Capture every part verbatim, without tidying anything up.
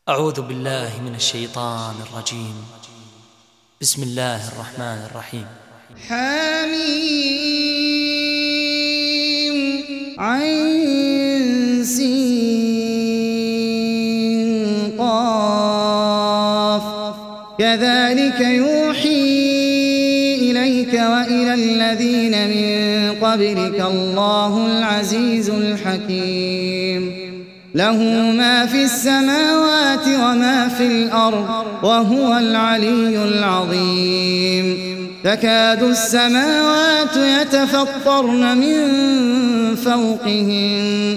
أعوذ بالله من الشيطان الرجيم. بسم الله الرحمن الرحيم. حميم عين سين قاف كذلك يوحي إليك وإلى الذين من قبلك الله العزيز الحكيم له ما في السماوات وما في الأرض وهو العلي العظيم تكاد السماوات يتفطرن من فوقهن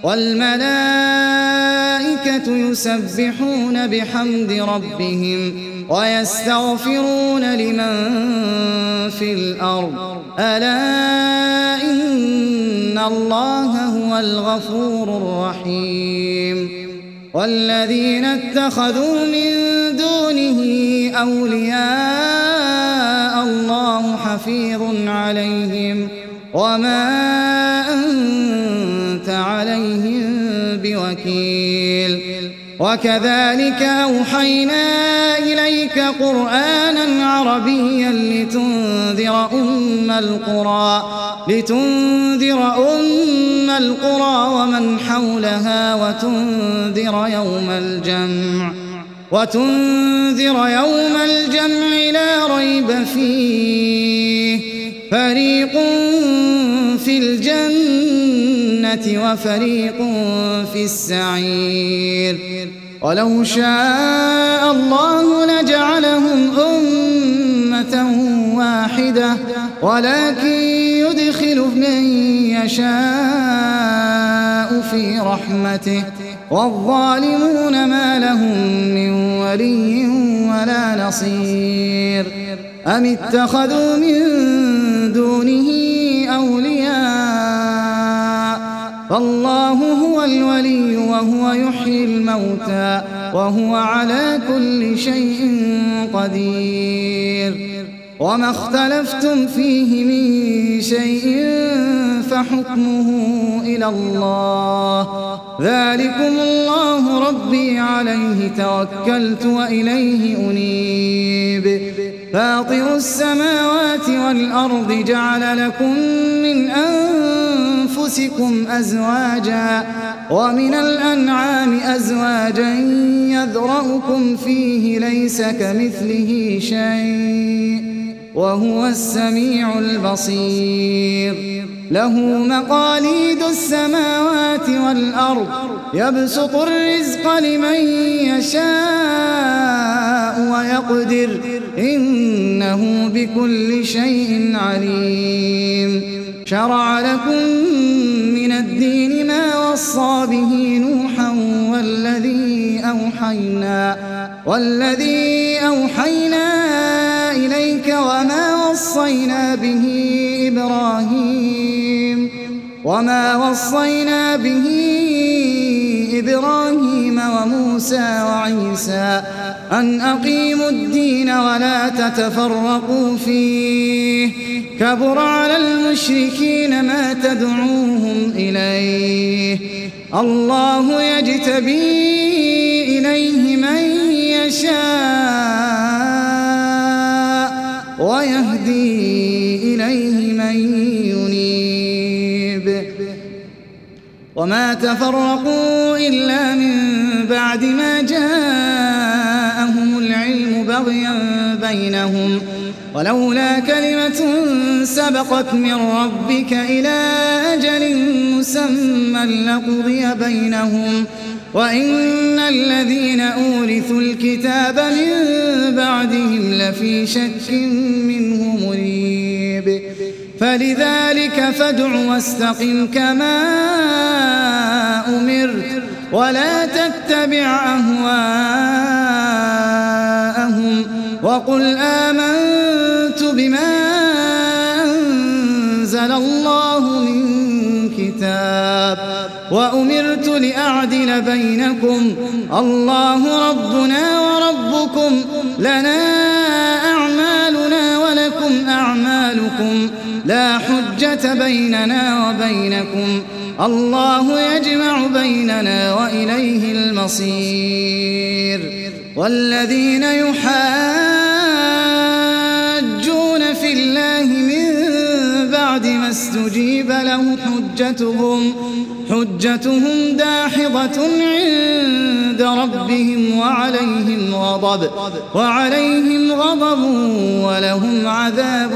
والملائكة يسبحون بحمد ربهم ويستغفرون لمن في الأرض ألا إن الله هو الغفور الرحيم والذين اتخذوا من دونه أولياء الله حفيظ عليهم وما أنت عليهم بوكيل وكذلك أوحينا إليك قرآنا عربيا لتنذر أم القرى لتنذر أم القرى ومن حولها وتنذر يوم الجمع وتنذر يوم الجمع لا ريب فيه فريق في الجنة وفريق في السعير ولو شاء الله لجعلهم أمة واحدة ولكن يدخل من يشاء في رحمته والظالمون ما لهم من ولي ولا نصير أم اتخذوا من دونه أولياء فالله هو الولي وهو يحيي الموتى وهو على كل شيء قدير وما اختلفتم فيه من شيء فحكمه إلى الله ذلكم الله ربي عليه توكلت وإليه أنيب فاطر السماوات والأرض جعل لكم من أنفسكم أزواجا ومن الأنعام أزواجا يذرأكم فيه ليس كمثله شيء وهو السميع البصير له مقاليد السماوات والأرض يبسط الرزق لمن يشاء ويقدر إنه بكل شيء عليم شرع لكم من الدين ما وصى به نوحا والذي أوحينا والذي أوحينا إليك وما وصينا به إبراهيم وما وصينا به إبراهيم وموسى وعيسى أن أقيموا الدين ولا تتفرقوا فيه كبر على المشركين ما تدعوهم إليه الله يجتبي إليه من يشاء ويهدي إليه من ينيب وما تفرقوا إلا من بعد ما جاءهم العلم بغيا بينهم ولولا كلمة سبقت من ربك إلى أجل مسمى لقضي بينهم وإن الذين أورثوا الكتاب من بعدهم لفي شك منه مريب فلذلك فادع واستقم كما أمرت ولا تتبع أهواءهم وقل آمنت بما أنزل الله من كتاب وأمرت لأعدل بينكم الله ربنا وربكم لنا أعمالنا ولكم أعمالكم لا حجة بيننا وبينكم الله يجمع بيننا وإليه المصير. والذين يحاجون في الله من بعد ما استجيب له حجتهم حجتهم داحضة عند ربهم وعليهم غضب وعليهم غضب ولهم عذاب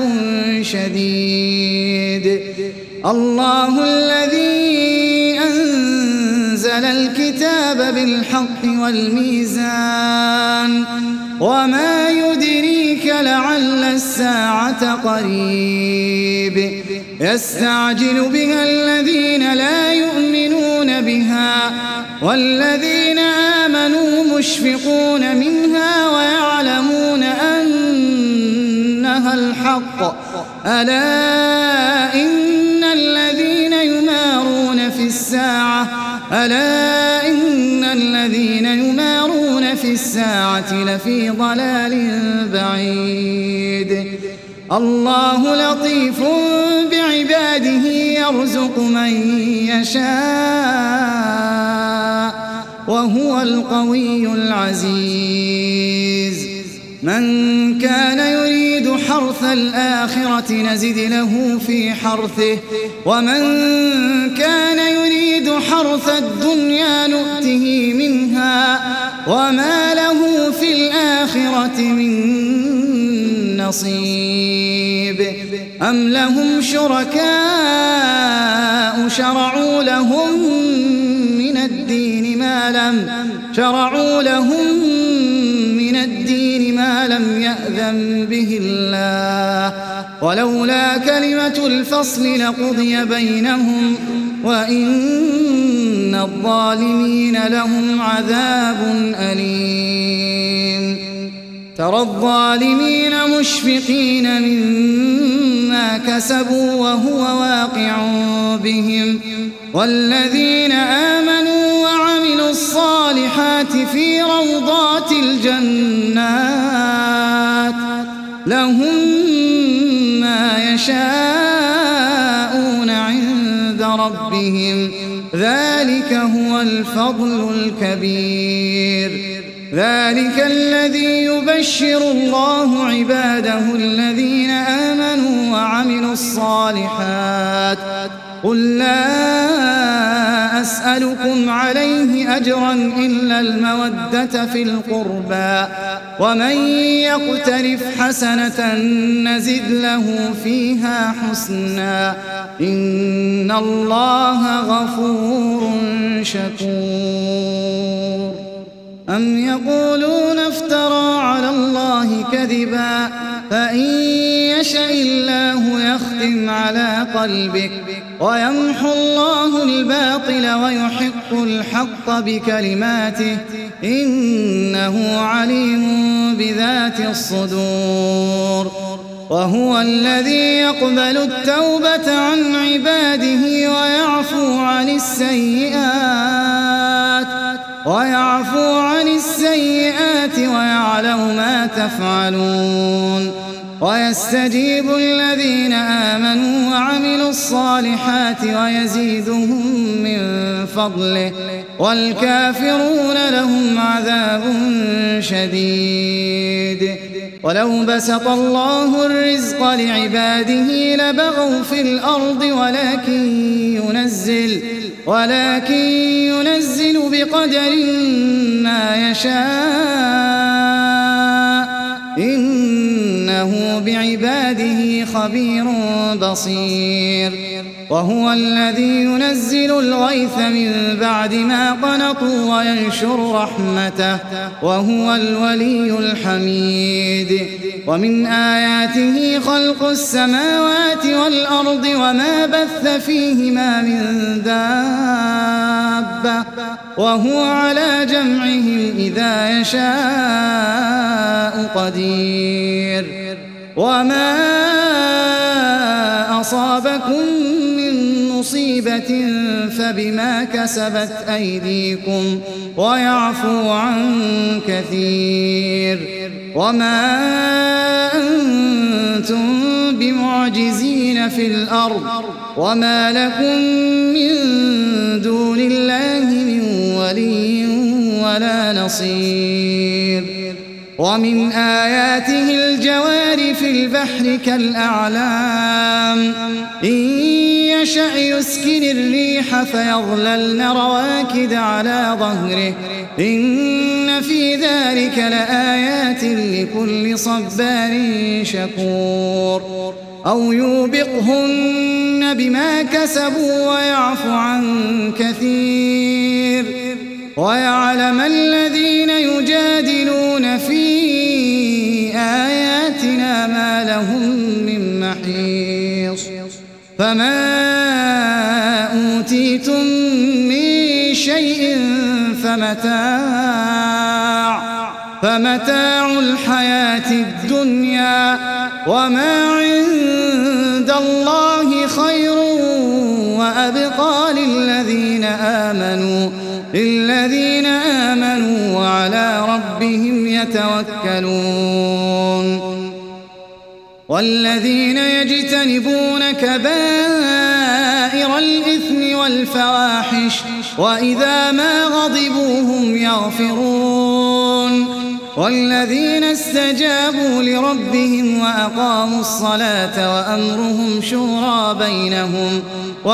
شديد. الله الذي أنزل الكتاب بالحق والميزان وما يدريك لعل الساعة قريب. يستعجل بها الذين لا يؤمنون بها والذين آمنوا مشفقون منها ويعلمون أنها الحق. ألا إن الذين يمارون في الساعة ألا إن الذين يمارون في الساعة لفي ضلال بعيد. الله لطيف بعباده يرزق من يشاء وهو القوي العزيز. من كان يريد حرث الآخرة نزد له في حرثه ومن كان يريد حرث الدنيا نؤته منها وما له في الآخرة من نصيب. أم لهم شركاء شرعوا لهم من الدين ما لم شرعوا لهم من الدين ما لم يأذن به الله ولولا كلمة الفصل لقضي بينهم وإن الظالمين لهم عذاب أليم. ترى الظالمين مشفقين مما كسبوا وهو واقع بهم والذين آمنوا وعملوا الصالحات في روضات الجنات لهم ما يشاءون عند ربهم ذلك هو الفضل الكبير. ذلك الذي يبشر الله عباده الذين آمنوا وعملوا الصالحات. قل لا أسألكم عليه أجرا إلا المودة في القربى ومن يقترف حسنة نزد له فيها حسنا إن الله غفور شكور. أم يقولون افترى على الله كذبا فإن يشأ الله يختم على قلبك ويمحو الله الباطل ويحق الحق بكلماته إنه عليم بذات الصدور. وهو الذي يقبل التوبة عن عباده ويعفو عن السيئات ويعفو عن السيئات ويعلم ما تفعلون. ويستجيب الذين آمنوا وعملوا الصالحات ويزيدهم من فضله والكافرون لهم عذاب شديد. ولو بسط الله الرزق لعباده لبغوا في الأرض ولكن ينزل ولكن ينزل بقدر ما يشاء إنه بعباده خبير بصير. وهو الذي ينزل الغيث من بعد ما قنطوا وينشر رحمته وهو الولي الحميد. ومن آياته خلق السماوات والأرض وما بث فيهما من دابة وهو على جمعهم إذا يشاء قدير. وما أصابكم من مصيبة فبما كسبت أيديكم ويعفو عن كثير. وما أنتم بمعجزين في الأرض وما لكم من دون الله من ولي ولا نصير. ومن آياته الجوار في البحر كالأعلام إن يشأ يسكن الريح فيظللن رواكد على ظهره إن في ذلك لآيات لكل صبار شكور. أو يوبقهن بما كسبوا ويعفو عن كثير ويعلم الذين يجادلون في آياتنا ما لهم من محيص. فما أوتيتم من شيء فمتاع فمتاع الحياة الدنيا وما عند الله خير وأبقى للذين آمنوا للذين آمنوا وعلى ربهم يتوكلون. والذين يجتنبون كبائر الإثم والفواحش وإذا ما غضبوا هم يغفرون. والذين استجابوا لربهم وأقاموا الصلاة وأمرهم شورى بينهم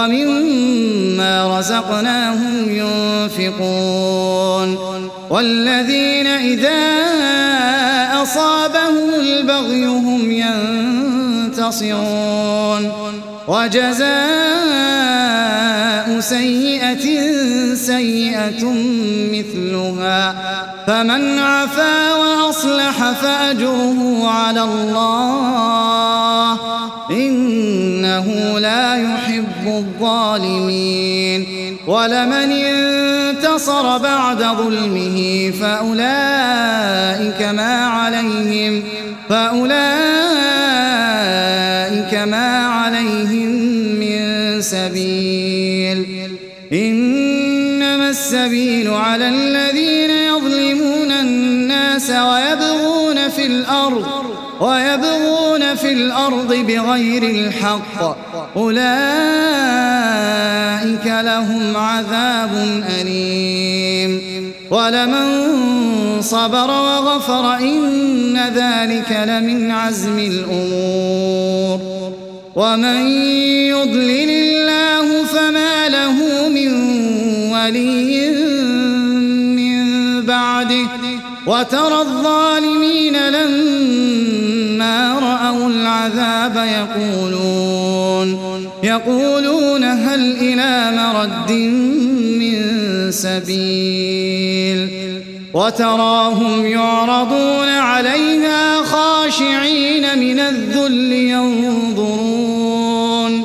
ومما رزقناهم ينفقون. والذين إذا أصابهم البغي هم ينتصرون. وجزاء سيئة سيئة مثلها فمن عفا وأصلح فأجره على الله إنه لا يحب الظالمين. ولمن انتصر بعد ظلمه فأولئك ما عليهم فأولئك ما عليهم من سبيل إنما السبيل على الذين يظلمون الناس ويبغون في الأرض ويبغون في الأرض بغير الحق أولئك لهم عذاب أليم. ولمن صبر وغفر إن ذلك لمن عزم الأمور. ومن يضلل الله فما له من ولي من بعده وترى الظالمين لما رأوا العذاب يقولون يقولون هل إلى مرد من سبيل. وتراهم يعرضون عليها خاشعين من الذل ينظرون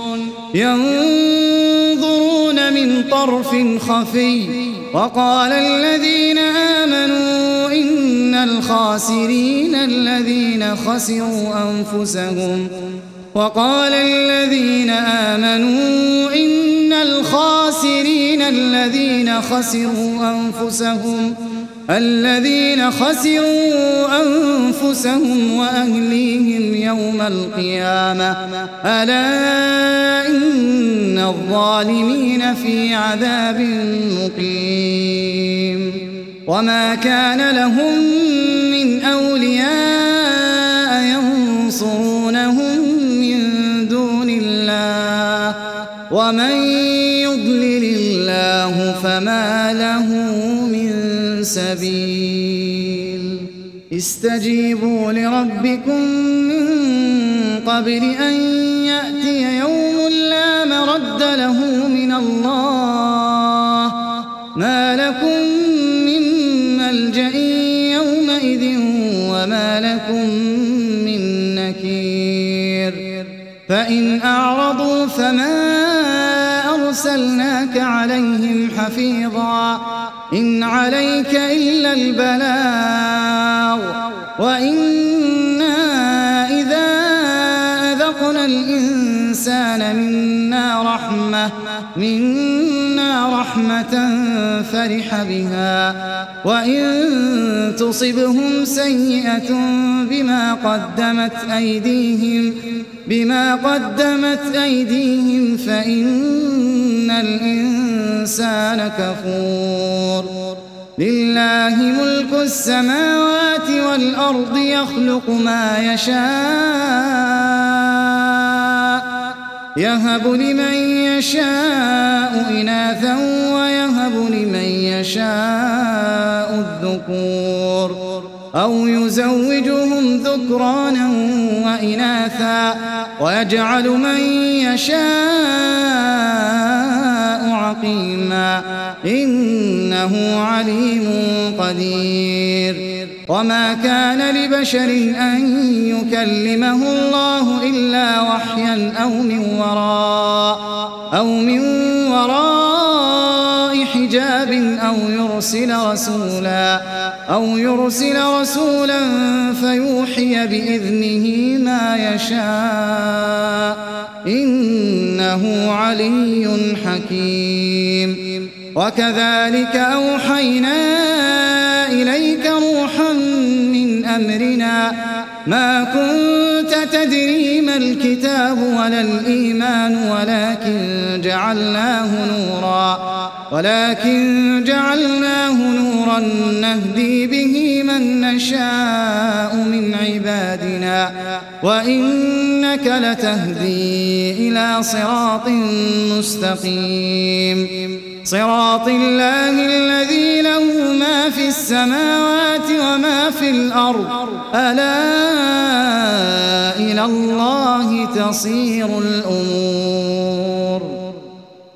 ينظرون من طرف خفي. وقال الذين آمنوا إن الخاسرين الذين خسروا أنفسهم وقال الذين آمنوا إن الخاسرين الذين خسروا أنفسهم الذين خسروا أنفسهم وأهليهم يوم القيامة ألا إن الظالمين في عذاب مقيم. وما كان لهم من أولياء ينصرونهم من دون الله ومن يضلل الله فما له من سبيل. استجيبوا لربكم من قبل أن يأتي يوم لا مرد له من الله ما لكم من ملجأ يومئذ وما لكم من نكير. فإن أعرضوا فما أرسلناك عليهم حفيظا إن عليك إلا البلاغ وإنا إذا أذقنا الإنسان منا رحمة منا رحمة فرح بها وإن تصبهم سيئة بما قدمت أيديهم بما قدمت أيديهم فإن الإنسان كفور. لله ملك السماوات والأرض يخلق ما يشاء يهب لمن يشاء إناثا ويهب لمن يشاء الذكور أو يزوجهم ذكرانا وإناثا ويجعل من يشاء عقيما إنه عليم قدير. وما كان لبشر أن يكلمه الله إلا وحيا أو من وراء أو من وراء حجاب أو يرسل رسولا أو يرسل رسولا فيوحي بإذنه ما يشاء إنه علي حكيم. وكذلك أوحينا إليك روحا من أمرنا ما كنت تدري ما الكتاب ولا الإيمان ولكن جعلناه نورا ولكن جعلناه نورا نهدي به من نشاء من عبادنا وإنك لتهدي إلى صراط مستقيم صراط الله الذي له ما في السماوات وما في الأرض ألا إلى الله تصير الأمور.